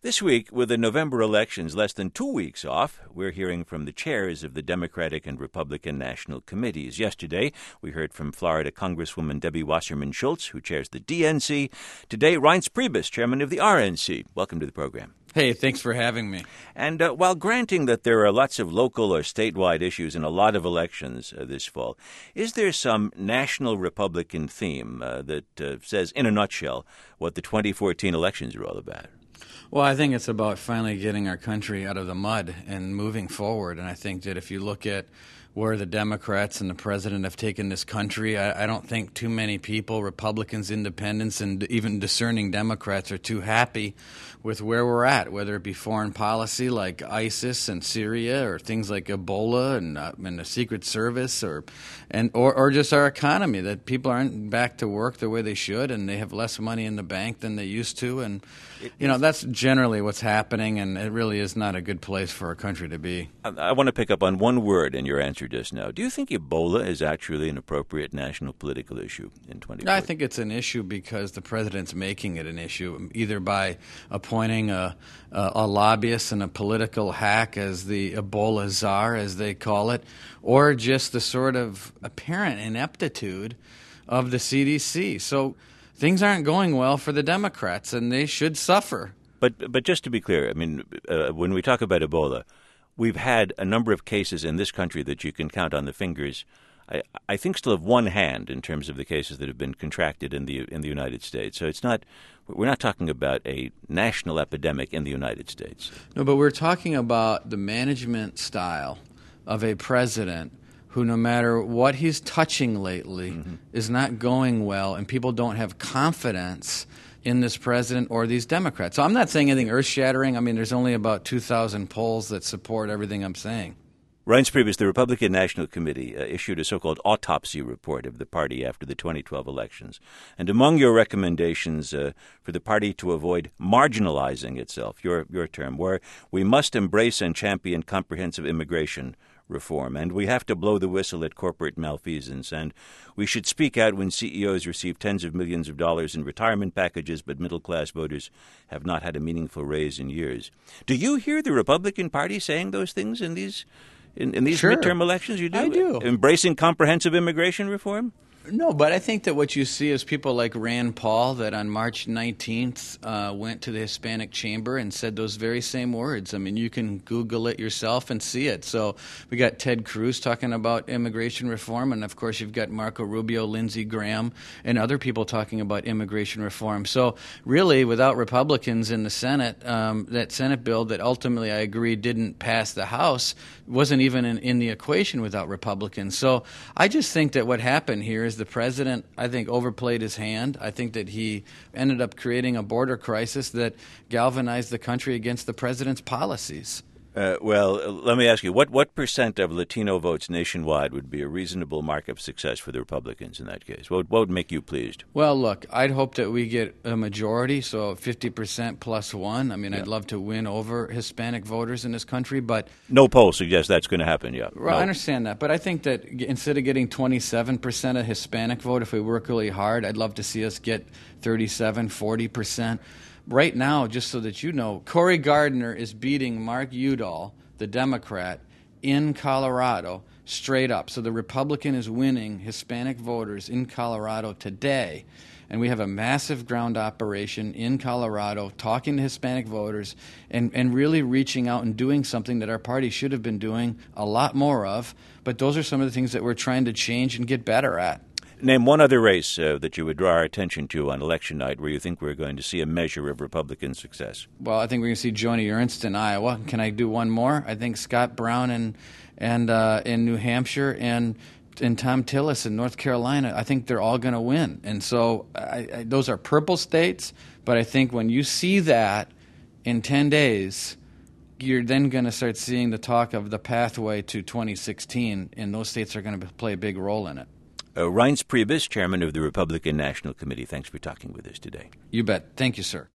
This week, with the November elections less than 2 weeks off, we're hearing from the chairs of the Democratic and Republican National Committees. Yesterday, we heard from Florida Congresswoman Debbie Wasserman Schultz, who chairs the DNC. Today, Reince Priebus, chairman of the RNC. Welcome to the program. Hey, thanks for having me. And while granting that there are lots of local or statewide issues in a lot of elections this fall, is there some national Republican theme that says, in a nutshell, what the 2014 elections are all about? Well, I think it's about finally getting our country out of the mud and moving forward. And I think that if you look at where the Democrats and the president have taken this country, I don't think too many people, Republicans, independents, and even discerning Democrats are too happy with where we're at, whether it be foreign policy like ISIS and Syria or things like Ebola and the Secret Service or just our economy, that people aren't back to work the way they should and they have less money in the bank than they used to. And, that's generally what's happening, and it really is not a good place for our country to be. I want to pick up on one word in your answer just now. Do you think Ebola is actually an appropriate national political issue in 2014? I think it's an issue because the president's making it an issue, either by appointing a lobbyist and a political hack as the Ebola czar, as they call it, or just the sort of apparent ineptitude of the CDC. So things aren't going well for the Democrats, and they should suffer. But just to be clear, I mean, when we talk about Ebola, we've had a number of cases in this country that you can count on the fingers. I think still of one hand in terms of the cases that have been contracted in the United States. So we're not talking about a national epidemic in the United States. No, but we're talking about the management style of a president who, no matter what he's touching lately, is not going well, and people don't have confidence in this president or these Democrats. So I'm not saying anything earth-shattering. I mean, there's only about 2,000 polls that support everything I'm saying. Reince Priebus, the Republican National Committee, issued a so-called autopsy report of the party after the 2012 elections. And among your recommendations for the party to avoid marginalizing itself, your term, where we must embrace and champion comprehensive immigration reform, and we have to blow the whistle at corporate malfeasance, and we should speak out when CEOs receive tens of millions of dollars in retirement packages, but middle-class voters have not had a meaningful raise in years. Do you hear the Republican Party saying those things in these Sure. midterm elections? You do? I do. Embracing comprehensive immigration reform? No, but I think that what you see is people like Rand Paul that on March 19th went to the Hispanic Chamber and said those very same words. I mean, you can Google it yourself and see it. So we got Ted Cruz talking about immigration reform, and of course you've got Marco Rubio, Lindsey Graham, and other people talking about immigration reform. So really, without Republicans in the Senate, that Senate bill that ultimately I agree didn't pass the House wasn't even in the equation without Republicans. So I just think that what happened here is the president, I think, overplayed his hand. I think that he ended up creating a border crisis that galvanized the country against the president's policies. Well, let me ask you, what percent of Latino votes nationwide would be a reasonable mark of success for the Republicans in that case? What would make you pleased? Well, look, I'd hope that we get a majority, so 50% plus one. I mean, I'd love to win over Hispanic voters in this country, but... No poll suggests that's going to happen, yeah. Well, no. I understand that, but I think that instead of getting 27% of Hispanic vote, if we work really hard, I'd love to see us get 37, 40%. Right now, just so that you know, Cory Gardner is beating Mark Udall, the Democrat, in Colorado straight up. So the Republican is winning Hispanic voters in Colorado today. And we have a massive ground operation in Colorado talking to Hispanic voters and really reaching out and doing something that our party should have been doing a lot more of. But those are some of the things that we're trying to change and get better at. Name one other race that you would draw our attention to on election night where you think we're going to see a measure of Republican success. Well, I think we're going to see Joni Ernst in Iowa. Can I do one more? I think Scott Brown in New Hampshire and Tom Tillis in North Carolina. I think they're all going to win. And so those are purple states, but I think when you see that in 10 days, you're then going to start seeing the talk of the pathway to 2016, and those states are going to play a big role in it. Reince Priebus, chairman of the Republican National Committee, thanks for talking with us today. You bet. Thank you, sir.